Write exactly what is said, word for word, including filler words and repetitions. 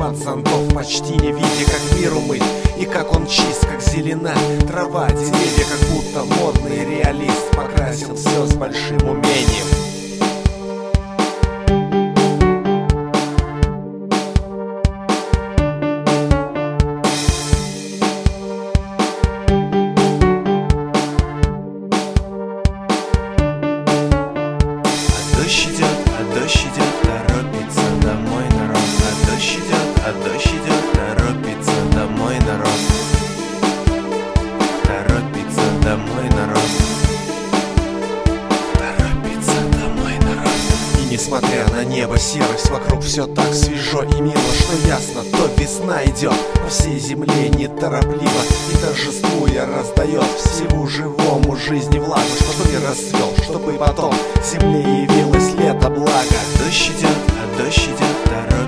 из-под зонтов, почти не видя, как мир умыт и как он чист, как зелена трава, деревья, как будто модный реалист покрасил все с большим умением. Дождь идет, а дождь идет, торопится домой народ. А дождь идет, а дождь идет, торопится домой народ. Торопится домой народ. Торопится домой народ. И несмотря на небо серость, вокруг все так свежо и мило, что ясно, то весна идет по всей земле неторопливо и торжествуя раздает всему живому жизни влагу, чтобы мир расцвел, чтобы потом земле явилось лето благо. Дождь идет, а дождь идет, торопится